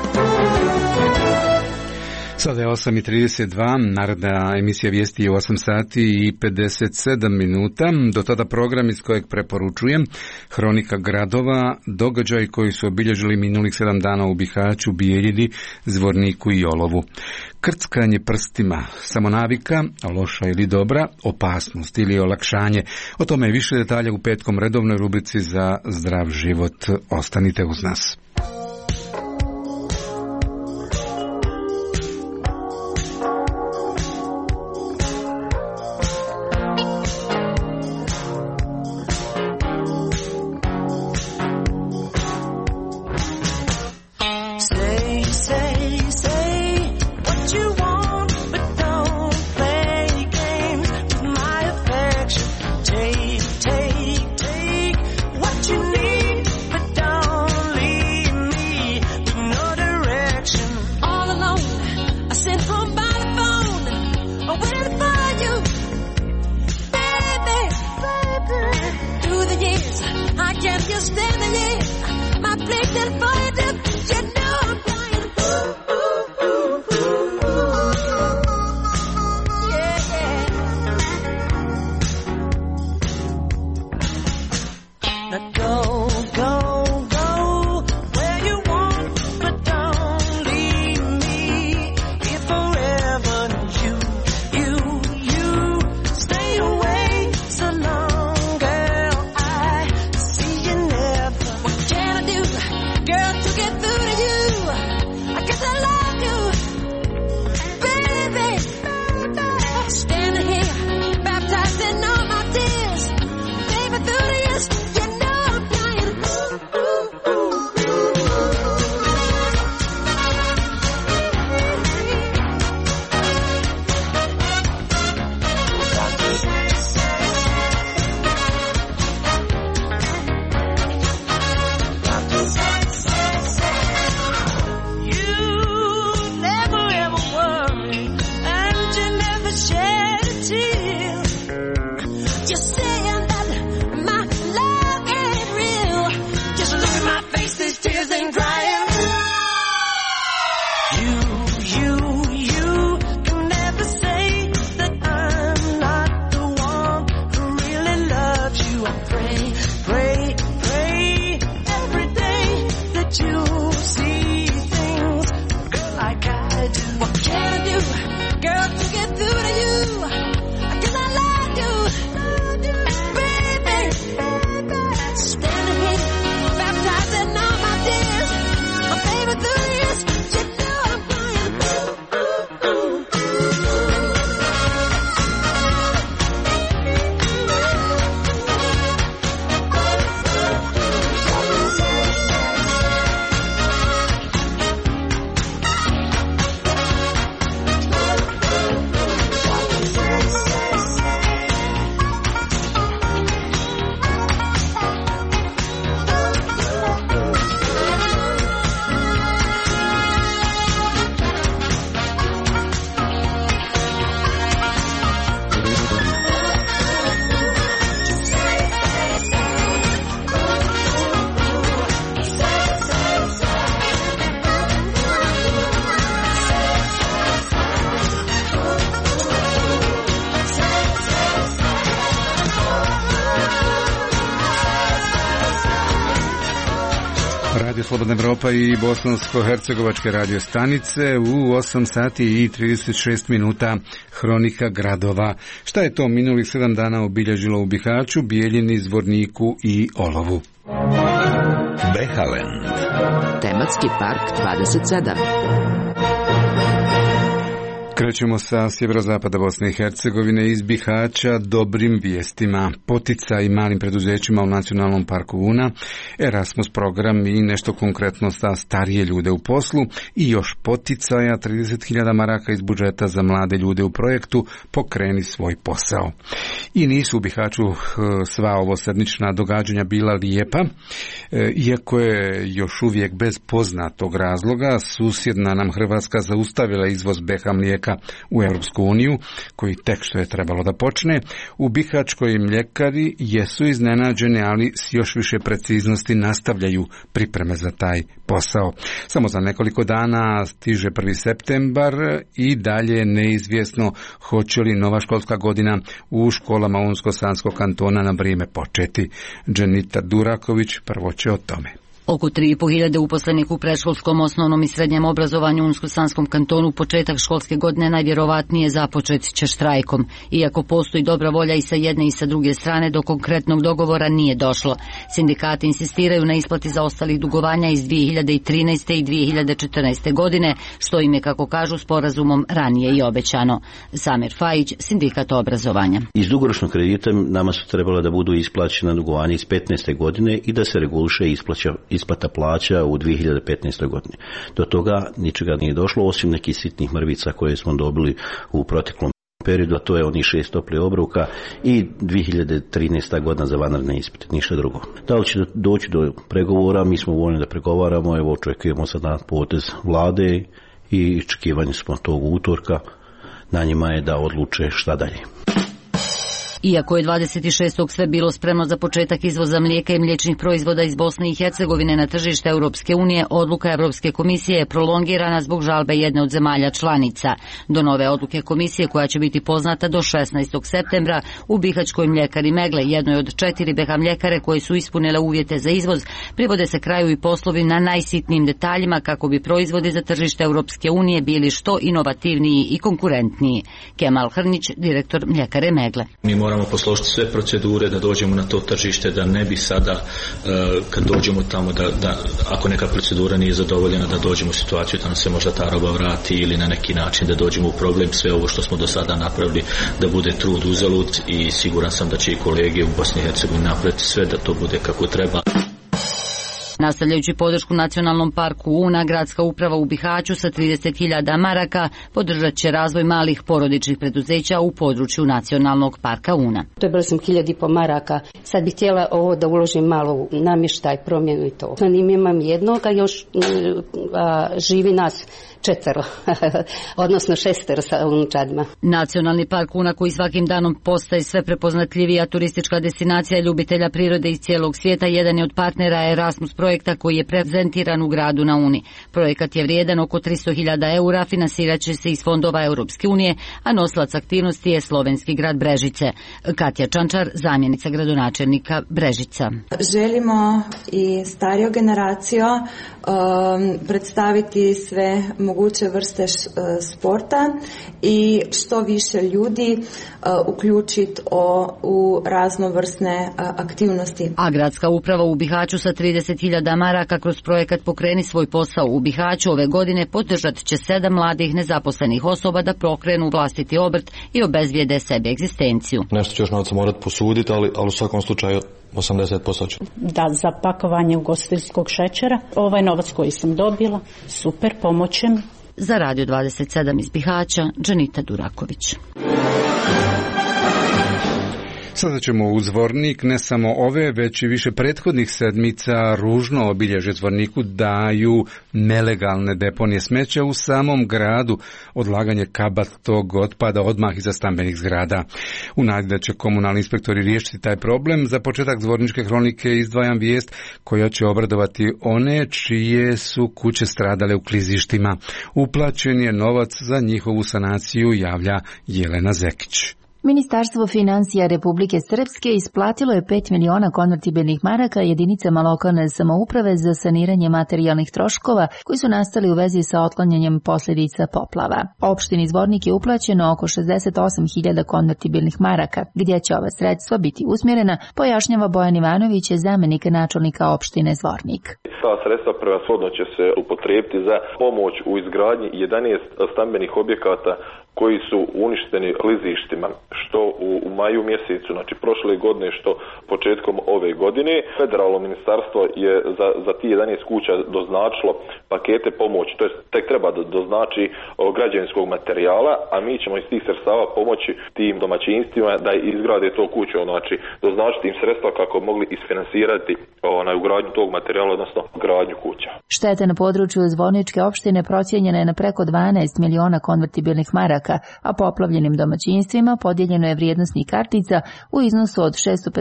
Sada je 8:32, naredna emisija vijesti je u 8 sati i 57 minuta. Do tada program iz kojeg preporučujem Hronika gradova, događaji koji su obilježili minulih 7 dana u Bihaću, Bijeljini, Zvorniku i Olovu. Krckanje prstima, samonavika, loša ili dobra, opasnost ili olakšanje. O tome je više detalja u petkom redovnoj rubrici za zdrav život. Ostanite uz nas. Radio Slobodna Evropa i bosansko-hercegovačke radio stanice u 8 sati i 36 minuta hronika gradova. Šta je to minulih 7 dana obilježilo u Bihaću, Bijeljini, Zvorniku i Olovu? Behalen. Tematski park 27. Krećemo sa sjeverozapada Bosne i Hercegovine iz Bihaća dobrim vijestima. Poticaj malim preduzećima u Nacionalnom parku Una, Erasmus program i nešto konkretno za starije ljude u poslu i još poticaja 30.000 maraka iz budžeta za mlade ljude u projektu Pokreni svoj posao. I nisu u Bihaću sva ovosedmična događanja bila lijepa, iako je još uvijek bez poznatog razloga susjedna nam Hrvatska zaustavila izvoz BH mlijeka u Europsku uniju, koji tek što je trebalo da počne. U bihaćkoj mljekari jesu iznenađene, ali s još više preciznosti nastavljaju pripreme za taj posao. Samo za nekoliko dana stiže 1. septembar i dalje je neizvjesno hoće li nova školska godina u školama Unsko-Sanskog kantona na vrijeme početi. Dženita Duraković prvo će o tome. Oko 3.500 uposlenih u predškolskom, osnovnom i srednjem obrazovanju u Unsko-Sanskom kantonu početak školske godine najvjerovatnije započet će štrajkom. Iako postoji dobra volja i sa jedne i sa druge strane, do konkretnog dogovora nije došlo. Sindikati insistiraju na isplati zaostalih dugovanja iz 2013. i 2014. godine, što im je, kako kažu, sporazumom ranije i obećano. Samir Fajić, sindikat obrazovanja. Iz dugoročnog kredita nama su trebala da budu isplaćena dugovanja iz 15. godine i da se reguliše isplata plaća u 2015. godini. Do toga ničega nije došlo, osim nekih sitnih mrvica koje smo dobili u proteklom periodu, a to je onih 6 toplih obroka i 2013. godina za vanredne ispite, ništa drugo. Da li će doći do pregovora, mi smo voljni da pregovaramo, evo očekujemo sad na potez vlade i očekivanje smo tog utorka, na njima je da odluče šta dalje. Iako je 26. sve bilo spremno za početak izvoza mlijeka i mliječnih proizvoda iz Bosne i Hercegovine na tržište Europske unije, odluka Europske komisije je prolongirana zbog žalbe jedne od zemalja članica. Do nove odluke komisije, koja će biti poznata do 16. septembra, u bihaćkoj mljekari Megle, jednoj od 4 BH mljekare koje su ispunile uvjete za izvoz, privode se kraju i poslovi na najsitnijim detaljima kako bi proizvodi za tržište Europske unije bili što inovativniji i konkurentniji. Kemal Hrnić, direktor mljekare Megle. Moramo posložiti sve procedure da dođemo na to tržište, da ne bi sada kad dođemo tamo da ako neka procedura nije zadovoljena da dođemo u situaciju da nam se možda ta roba vrati ili na neki način da dođemo u problem. Sve ovo što smo do sada napravili da bude trud uzalud i siguran sam da će i kolege u Bosni i Hercegovini napraviti sve da to bude kako treba. Nastavljajući podršku Nacionalnom parku Una, gradska uprava u Bihaću sa 30.000 maraka podržat će razvoj malih porodičnih preduzeća u području Nacionalnog parka Una. Dobila sam 1.500 maraka. Sad bih htjela ovo da uložim malo u namještaj, promjenu i to. Na njim imam jednog, a još živi nas 4, odnosno 6 sa unučadima. Nacionalni park Una, koji svakim danom postaje sve prepoznatljivija turistička destinacija ljubitelja prirode iz cijelog svijeta, jedan je od partnera Erasmus projekta koji je prezentiran u gradu na Uni. Projekat je vrijedan oko 300.000 eura, finansirat će se iz fondova Europske unije, a nosilac aktivnosti je slovenski grad Brežice. Katja Čančar, zamjenica gradonačelnika Brežica. Želimo i stariju generaciju predstaviti sve moguće vrste sporta i što više ljudi uključiti u raznovrsne aktivnosti. A gradska uprava u Bihaću sa 30.000 maraka kroz projekat Pokreni svoj posao u Bihaću ove godine podržat će 7 mladih nezaposlenih osoba da pokrenu vlastiti obrt i obezvijede sebi egzistenciju. Nešto će još novca morati posuditi, ali u svakom slučaju 80% će. Da, za pakovanje ugostiteljskog šećera. Ovaj novac koji sam dobila, super, pomoće mi. Za Radio 27 iz Bihaća, Dženita Duraković. Sada ćemo u Zvornik, ne samo ove, već i više prethodnih sedmica ružno obilježe Zvorniku daju nelegalne deponije smeća u samom gradu, odlaganje kabatog otpada odmah iza stambenih zgrada. U nadi da će komunalni inspektori riješiti taj problem, za početak Zvorničke hronike izdvajam vijest koja će obradovati one čije su kuće stradale u klizištima. Uplaćen je novac za njihovu sanaciju, javlja Jelena Zekić. Ministarstvo financija Republike Srpske isplatilo je 5 miliona konvertibilnih maraka jedinicama lokalne samouprave za saniranje materijalnih troškova koji su nastali u vezi sa otklanjanjem posljedica poplava. Opštini Zvornik je uplaćeno oko 68.000 konvertibilnih maraka, gdje će ova sredstva biti usmjerena, pojašnjava Bojan Ivanović, zamenik načelnika opštine Zvornik. Ta sredstva prevashodno će se upotrijebiti za pomoć u izgradnji 11 stambenih objekata koji su uništeni klizištima, što u maju mjesecu, znači prošle godine, što početkom ove godine. Federalno ministarstvo je za ti 11 kuća doznačilo pakete pomoći, to je tek treba doznači građevinskog materijala, a mi ćemo iz tih sredstava pomoći tim domaćinstvima da izgrade to kuću, znači doznačiti im sredstva kako mogli isfinansirati na ugradnju tog materijala, odnosno gradnju kuća. Šteta na području Zvorničke opštine procijenjena je na preko 12 miliona konvertibilnih maraka, a poplavljenim domaćinstvima podijeljeno je vrijednosnih kartica u iznosu od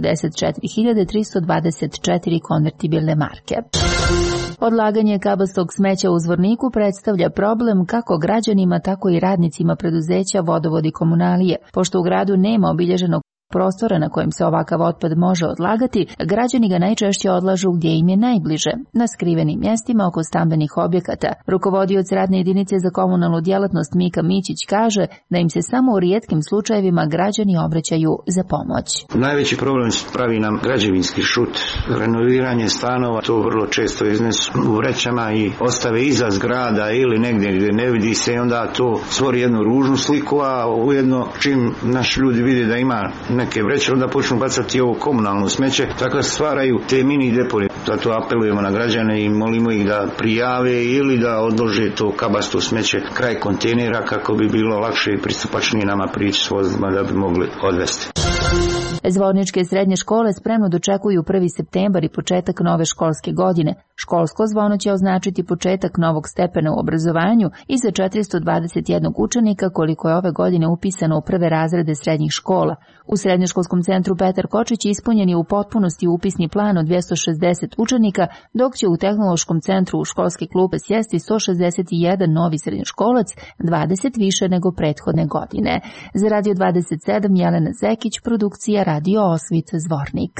654.324 konvertibilne marke. Odlaganje kabastog smeća u Zvorniku predstavlja problem kako građanima, tako i radnicima preduzeća Vodovod i Komunalije. Pošto u gradu nema obilježenog prostora na kojem se ovakav otpad može odlagati, građani ga najčešće odlažu gdje im je najbliže, na skrivenim mjestima oko stambenih objekata. Rukovodioc radne jedinice za komunalnu djelatnost Mika Mićić kaže da im se samo u rijetkim slučajevima građani obraćaju za pomoć. Najveći problem pravi nam građevinski šut. Renoviranje stanova, to vrlo često iznesu u vrećama i ostave iza zgrada ili negdje gdje ne vidi se, i onda to stvori jednu ružnu sliku, a ujedno čim naši ljudi vide da ima neke vreće, onda počnu bacati ovo komunalno smeće, tako stvaraju te mini deponije. Zato apelujemo na građane i molimo ih da prijave ili da odlože to kabasto smeće kraj kontejnera kako bi bilo lakše i pristupačnije nama prići s vozilima da bi mogli odvesti. Zvorničke srednje škole spremno dočekuju 1. septembar i početak nove školske godine. Školsko zvono će označiti početak novog stepena u obrazovanju i za 421 učenika koliko je ove godine upisano u prve razrede srednjih škola. U Srednjoškolskom centru Petar Kočić ispunjen je u potpunosti upisni plan od 260 učenika, dok će u Tehnološkom centru u školske klupe sjesti 161 novi srednjoškolac, 20 više nego prethodne godine. Za Radio 27 Jelena Zekić, produkcija Radio Osvit Zvornik.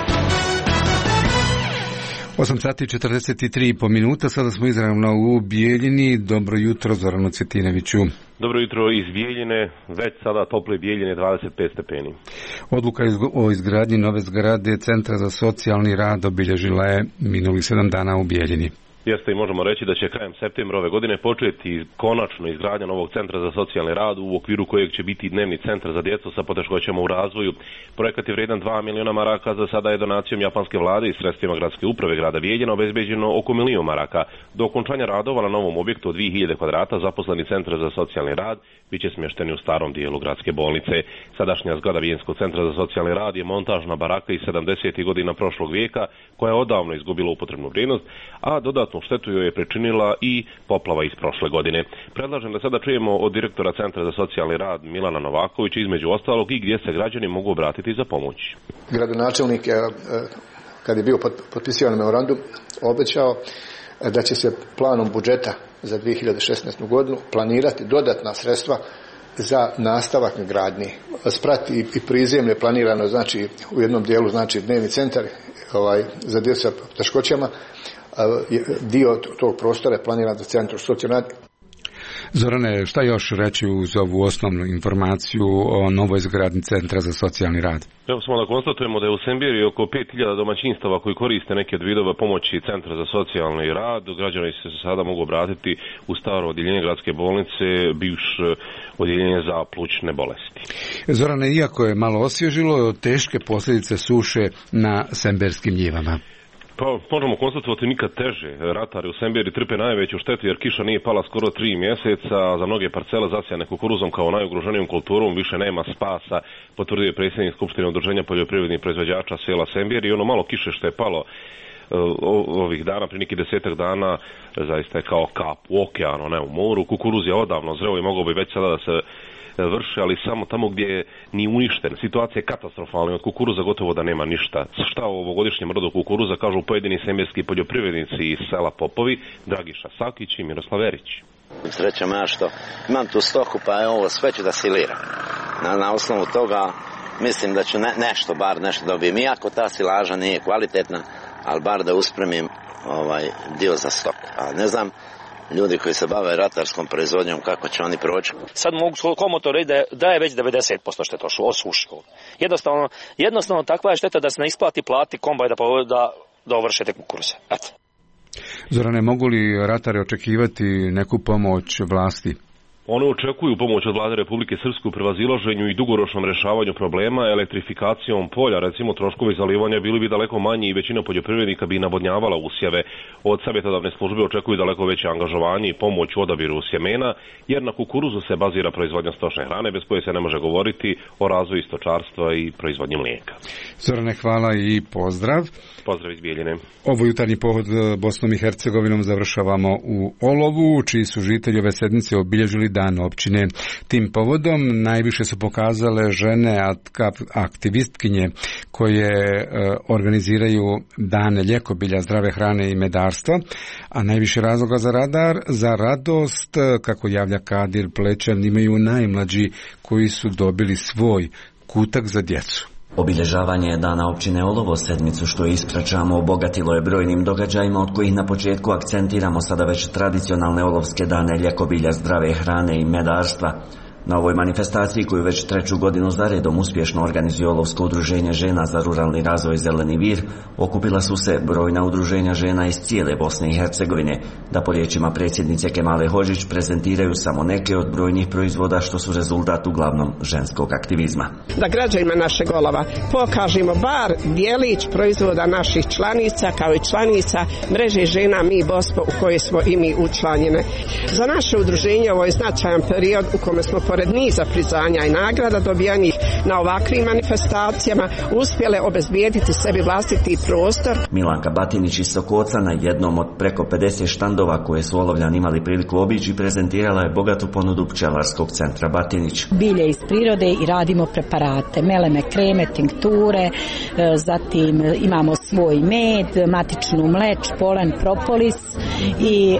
8:43 sada smo izravno u Bijeljini. Dobro jutro, Zoranu Cvjetinoviću. Dobro jutro iz Bijeljine, već sada tople Bijeljine 25 stepeni. Odluka o izgradnji nove zgrade Centra za socijalni rad obilježila je minulih 7 dana u Bijeljini. Jeste, i možemo reći da će krajem septembra ove godine početi konačno izgradnja novog centra za socijalni rad u okviru kojeg će biti dnevni centar za djecu sa poteškoćama u razvoju. Projekat je vredan 2 miliona maraka, za sada je donacijom japanske vlade i sredstvima gradske uprave grada Bijeljina obezbeđeno oko 1 milion maraka. Do okončanja radova na novom objektu od 2000 kvadrata zaposleni centar za socijalni rad bit će smješteni u starom dijelu gradske bolnice. Sadašnja zgrada Bijeljinskog centra za socijalni rad je montažna baraka iz 70. godina prošlog vijeka koja je odavno izgubila upotrebnu vrijednost, a dodatnu štetu joj je pričinila i poplava iz prošle godine. Predlažem da sada čujemo od direktora Centra za socijalni rad Milana Novakovića između ostalog i gdje se građani mogu obratiti za pomoć. Gradonačelnik je, kad je bio potpisivan memorandum, obećao da će se planom budžeta za 2016. godinu planirati dodatna sredstva za nastavak gradnje. Sprati i prizemlje planirano, znači u jednom dijelu znači dnevni centar za djecu sa poteškoćama, dio tog prostora je planiran za Centru socijalni rad. Zorane, šta još reći uz ovu osnovnu informaciju o novoj zgradnji Centra za socijalni rad? Evo samo da konstatujemo da je u Sembiri oko 5000 domaćinstava koji koriste neke od vidova pomoći Centra za socijalni rad. Građani se sada mogu obratiti u staro odjeljenje gradske bolnice, bivše odjeljenje za plućne bolesti. Zorane, iako je malo osvježilo, teške posljedice suše na semberskim njivama. Pa možemo konstatovati nikad teže. Ratari u Semberi trpe najveću štetu jer kiša nije pala skoro 3 mjeseca, za mnoge parcele zasijane kukuruzom kao najugroženijom kulturom više nema spasa, potvrdio je predsjednik Skupštine udruženja poljoprivrednih proizvođača sela Semberi i ono malo kiše što je palo ovih dana, prije nekih 10 dana, zaista je kao kap u okeanu, ne u moru. Kukuruz je odavno zreo i mogao bi već sada da se vrši, ali samo tamo gdje je ni uništen. Situacija je katastrofalna, od kukuruza gotovo da nema ništa. Šta o ovogodišnjem rodu kukuruza kažu pojedini semberski poljoprivrednici iz sela Popovi, Dragiša Sakić i Miroslav Erić. Sreća moja što imam tu stoku, pa ovo sve ću da siliram. na osnovu toga mislim da ću nešto dobijem. Iako ta silaža nije kvalitetna, ali bar da uspremim dio za stok. A ne znam, ljudi koji se bave ratarskom proizvodnjom, kako će oni proći. Sad mogu komotno reći da je već 90% šteta osušilo. Jednostavno takva je šteta da se ne isplati plati kombaj da dovrše te kukuruze. Eto. Zorane, mogu li ratari očekivati neku pomoć vlasti? Oni očekuju pomoć od vlade Republike Srpske u prevazilaženju i dugoročnom rješavanju problema, elektrifikacijom polja, recimo troškovi zalivanja bili bi daleko manji i većina poljoprivrednika bi nabodnjavala usjeve. Od savjetodavne službe očekuju daleko veće angažovanje i pomoć u odabiru sjemena, jer na kukuruzu se bazira proizvodnja stočne hrane, bez koje se ne može govoriti o razvoju stočarstva i proizvodnji mlijeka. Zorane, hvala i pozdrav. Pozdrav iz Bijeljine. Ovo jutarnji pohod Bosnom i Hercegovinom završavamo u Olovu, čiji su žitelji ove sedmice obilježili dan općine. Tim povodom najviše su pokazale žene aktivistkinje koje organiziraju dane ljekobilja, zdrave hrane i medarstva, a najviše razloga za radost, kako javlja Kadir Plećan, imaju najmlađi koji su dobili svoj kutak za djecu. Obilježavanje dana općine Olovo sedmicu što ispraćamo obogatilo je brojnim događajima od kojih na početku akcentiramo sada već tradicionalne olovske dane ljekobilja, zdrave hrane i medarstva. Na ovoj manifestaciji koju već 3. godinu za redom uspješno organizuje Olovsko udruženje žena za ruralni razvoj Zeleni vir, okupila su se brojna udruženja žena iz cijele Bosne i Hercegovine, da po riječima predsjednice Kemale Hodžić prezentiraju samo neke od brojnih proizvoda što su rezultat uglavnom ženskog aktivizma. Da građanima našeg Olova pokažemo bar dijelić proizvoda naših članica kao i članica mreže žena Mi Bospo u kojoj smo i mi učlanjene. Za naše udruženje ovo je značajan period u kome smo pored niza priznanja i nagrada dobijanih na ovakvim manifestacijama uspjele obezbijediti sebi vlastiti prostor. Milanka Batinić iz Sokoca na jednom od preko 50 štandova koje su Olovljani imali priliku obići prezentirala je bogatu ponudu pčelarskog centra Batinić. Bilje iz prirode i radimo preparate, meleme, kreme, tinkture, zatim imamo svoj med, matičnu mleč, polen, propolis i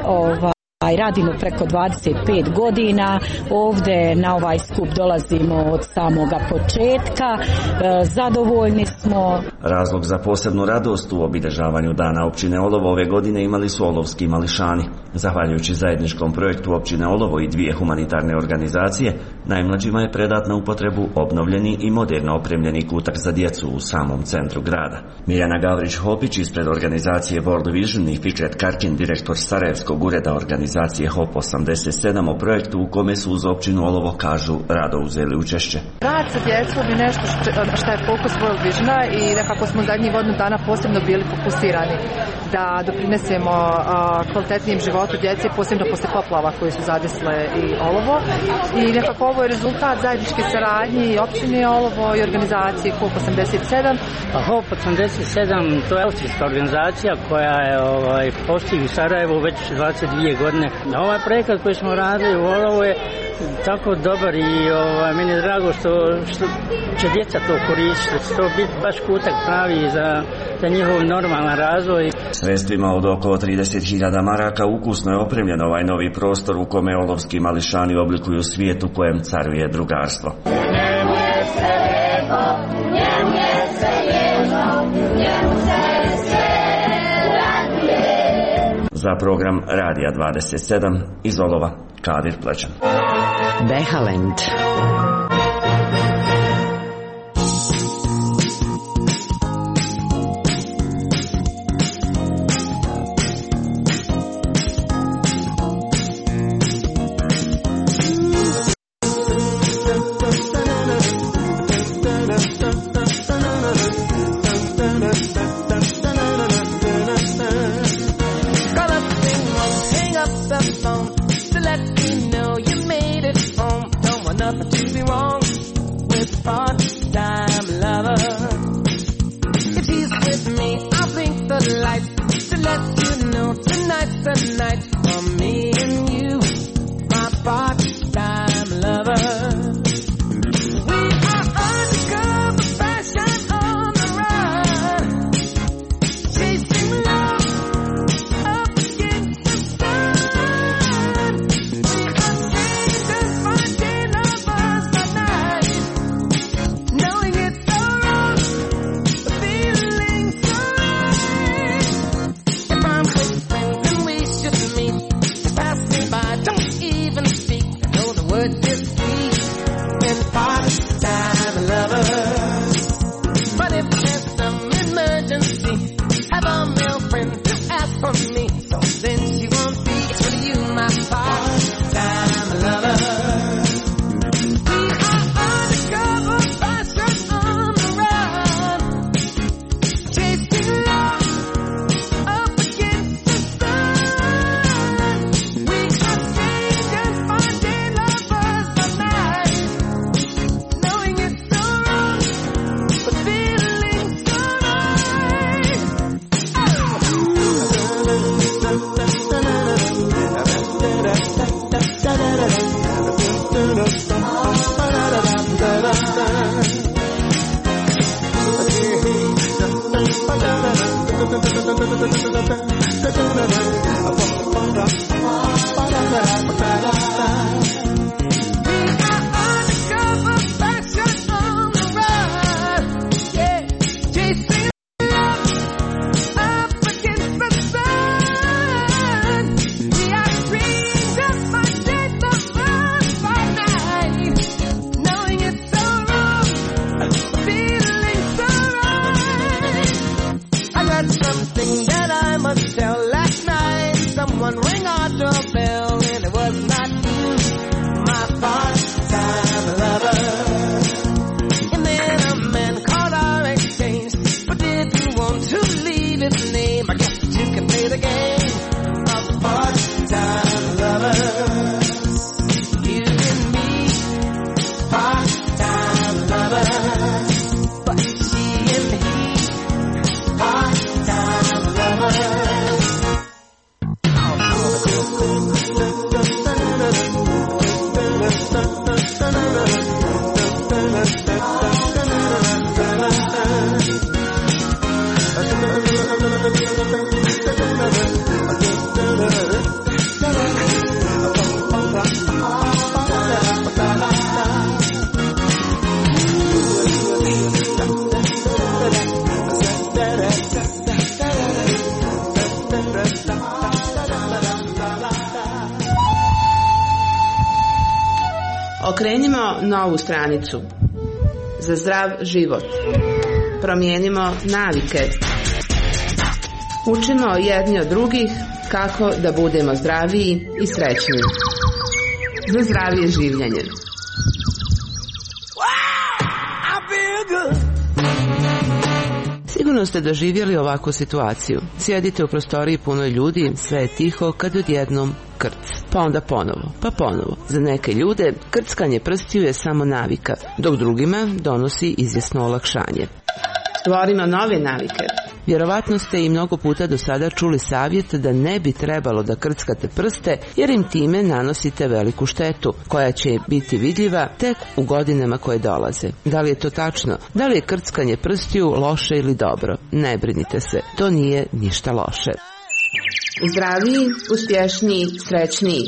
radimo preko 25 godina. Ovdje na ovaj skup dolazimo od samoga početka. Zadovoljni smo. Razlog za posebnu radost u obilježavanju dana općine Olovo ove godine imali su olovski mališani. Zahvaljujući zajedničkom projektu općine Olovo i 2 humanitarne organizacije, najmlađima je predat na upotrebu obnovljeni i moderno opremljeni kutak za djecu u samom centru grada. Mirjana Gavrić-Hopić ispred organizacije World Vision i Fikret Karkin, direktor Sarajevskog ureda organizacije HOP 87 o projektu u kome su uz općinu Olovo, kažu, rado uzeli učešće. Rad sa djecom je nešto što je fokus World Visiona i nekako smo zadnjih godinu dana posebno bili fokusirani da doprinesemo kvalitetnijem životu djece, posebno posle poplava koje su zadesle i Olovo. I nekako ovo je rezultat zajedničke saradnje i općine Olovo i organizacije HOP 87. HOP 87 to je austrijska organizacija koja je postoji u Sarajevu već 22 godine. Ovaj projekat koji smo radili u Olovu je tako dobar i meni je drago što će djeca to koristiti, to biti baš kutak pravi za njihov normalan razvoj. Sredstvima od oko 30.000 maraka ukusno je opremljen ovaj novi prostor u kome olovski mališani oblikuju svijet u kojem caruje drugarstvo. Za program Radija 27 iz Olova, Kadir Plećan. Behalend. someone ring our doorbell, and it was not you, my part-time lover. And then a man called our exchange, but didn't want to leave his name. I guess that you can play the game of part-time lovers. You and me, part-time lovers. But she and he, part-time lovers. Okrenimo novu stranicu. Za zdrav život. Promijenimo navike. Učimo jedni od drugih kako da budemo zdraviji i srećniji. Za zdravije življenje. Sigurno ste doživjeli ovakvu situaciju. Sjedite u prostoriji punoj ljudi, sve je tiho kad odjednom krc. Pa onda ponovo, pa ponovo. Za neke ljude krckanje prstiju je samo navika, dok drugima donosi izvjesno olakšanje. Stvorimo nove navike. Vjerovatno ste i mnogo puta do sada čuli savjet da ne bi trebalo da krckate prste, jer im time nanosite veliku štetu, koja će biti vidljiva tek u godinama koje dolaze. Da li je to tačno? Da li je krckanje prstiju loše ili dobro? Ne brinite se, to nije ništa loše. Zdraviji, uspješniji, srećniji.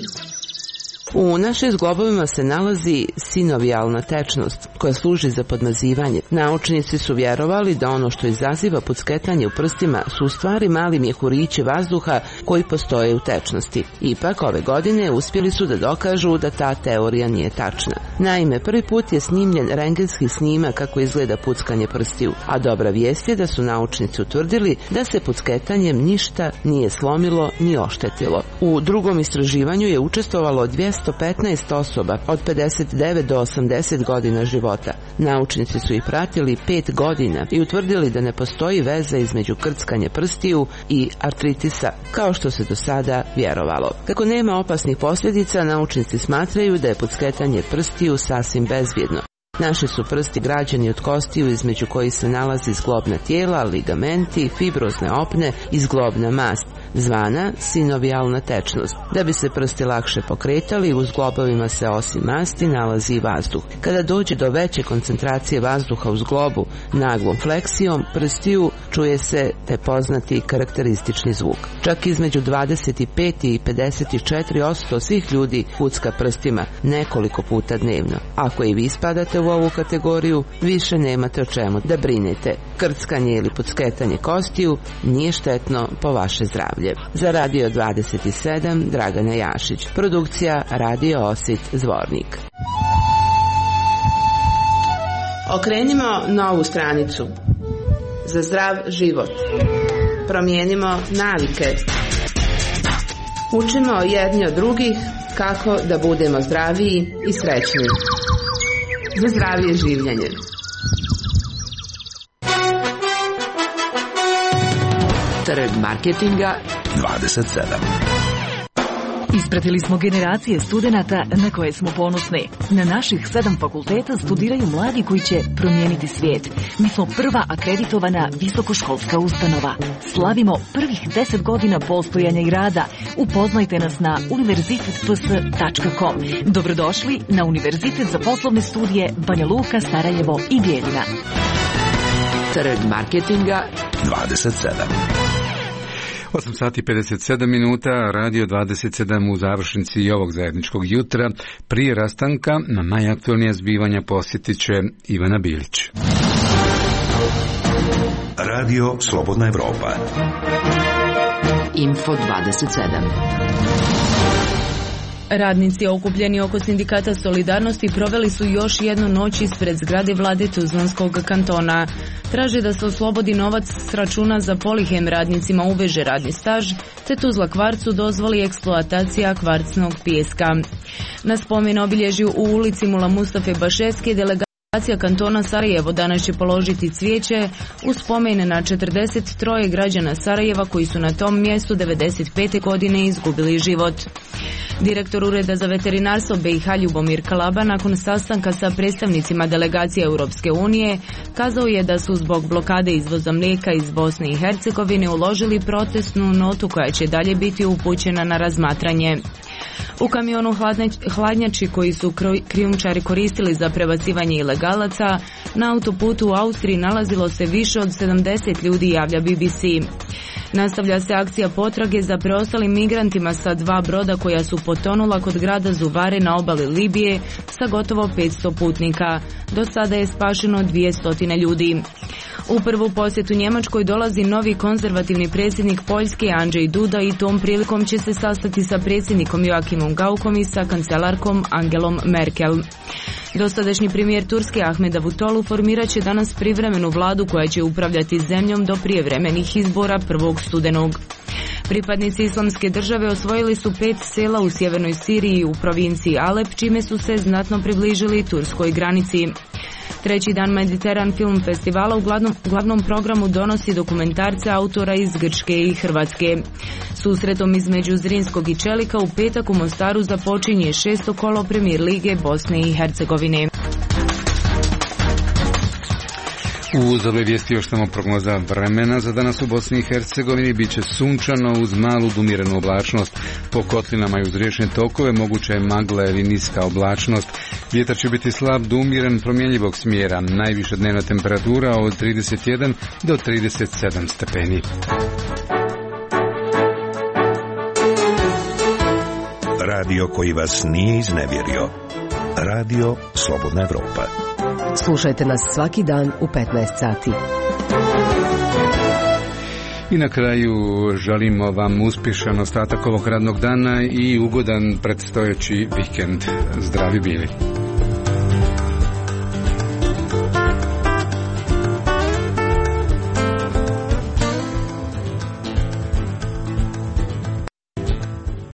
U našim zglobovima se nalazi sinovijalna tečnost, koja služi za podmazivanje. Naučnici su vjerovali da ono što izaziva pucketanje u prstima su u stvari mali mjehurići vazduha koji postoje u tečnosti. Ipak, ove godine uspjeli su da dokažu da ta teorija nije tačna. Naime, prvi put je snimljen rentgenski snimak kako izgleda puckanje prstiju, a dobra vijest je da su naučnici utvrdili da se pucketanjem ništa nije slomilo ni oštetilo. U drugom istraživanju je učestvovalo 215 osoba od 59 do 80 godina života. Naučnici su ih pratili 5 godina i utvrdili da ne postoji veza između krckanja prstiju i artritisa, kao što se do sada vjerovalo. Kako nema opasnih posljedica, naučnici smatraju da je pucketanje prstiju sasvim bezbjedno. Naši su prsti građeni od kostiju između kojih se nalazi zglobna tijela, ligamenti, fibrozne opne i zglobna mast, zvana sinovijalna tečnost. Da bi se prsti lakše pokretali, u zglobovima se osim masti nalazi i vazduh. Kada dođe do veće koncentracije vazduha u zglobu, naglom fleksijom prstiju čuje se te poznati karakteristični zvuk. Čak između 25 i 54% svih ljudi pucka prstima nekoliko puta dnevno. Ako i vi spadate u ovu kategoriju, više nemate o čemu da brinete. Krckanje ili pucketanje kostiju nije štetno po vaše zdravlje. Za Radio 27, Dragana Jašić. Produkcija Radio Osit Zvornik. Okrenimo novu stranicu. Za zdrav život. Promijenimo navike. Učimo jedni od drugih kako da budemo zdraviji i srećniji. Za zdravije življenje. Trg marketinga 27. Ispratili smo generacije studenata na koje smo ponosni. Na naših 7 fakulteta studiraju mladi koji će promijeniti svijet. Mi smo prva akreditovana visokoškolska ustanova. Slavimo prvih 10 godina postojanja i rada. Upoznajte nas na univerzitetps.com. Dobrodošli na Univerzitet za poslovne studije Banja Luka, Sarajevo i Bijeljina. Trg marketinga 27. 8 sati 57 minuta, Radio 27 u završnici i ovog zajedničkog jutra. Prije rastanka na najaktualnija zbivanja posjetit će Ivana Bilić. Radio Slobodna Evropa. Info 27. Radnici okupljeni oko sindikata Solidarnosti proveli su još jednu noć ispred zgrade vlade Tuzlanskog kantona. Traže da se oslobodi novac s računa za Polihem radnicima uveže radni staž, te Tuzla Kvarcu dozvoli eksploatacija kvarcnog pijeska. Na spomen obilježju u ulici Mula Mustafe Baševske delegacija kantona Sarajevo danas će položiti cvijeće u spomen na 43 građana Sarajeva koji su na tom mjestu 95. godine izgubili život. Direktor Ureda za veterinarstvo BiH Ljubomir Kalaba nakon sastanka sa predstavnicima delegacije Europske unije kazao je da su zbog blokade izvoza mlijeka iz Bosne i Hercegovine uložili protestnu notu koja će dalje biti upućena na razmatranje. U kamionu hladnjači koji su krijumčari koristili za prebacivanje ilegalaca na autoputu u Austriji nalazilo se više od 70 ljudi, javlja BBC. Nastavlja se akcija potrage za preostalim migrantima sa 2 broda koja su potonula kod grada Zuvare na obali Libije sa gotovo 500 putnika. Do sada je spašeno 200 ljudi. U prvu posjetu Njemačkoj dolazi novi konzervativni predsjednik Poljske Andrzej Duda i tom prilikom će se sastati sa predsjednikom Joakimom Gaukom i sa kancelarkom Angelom Merkel. Dosadašnji premijer Turske Ahmed Davutoglu formirat će danas privremenu vladu koja će upravljati zemljom do prijevremenih izbora 1. studenog. Pripadnici Islamske države osvojili su 5 sela u sjevernoj Siriji u provinciji Alep, čime su se znatno približili turskoj granici. Treći dan Mediteran Film Festivala u glavnom programu donosi dokumentarce autora iz Grčke i Hrvatske. Susretom između Zrinskog i Čelika u petak u Mostaru započinje 6. kolo Premier lige Bosne i Hercegovine. Uz ove vijesti još samo prognoza vremena za danas u Bosni i Hercegovini. Biće sunčano uz malu umirenu oblačnost. Po kotlinama i uz riječne tokove moguća je magla ili niska oblačnost. Vjetar će biti slab do umiren promjenjivog smjera. Najviša dnevna temperatura od 31 do 37 stepeni. Radio koji vas nije iznevjerio. Radio Slobodna Evropa. Slušajte nas svaki dan u 15 sati. I na kraju želimo vam uspješan ostatak ovog radnog dana i ugodan predstojeći vikend. Zdravi bili.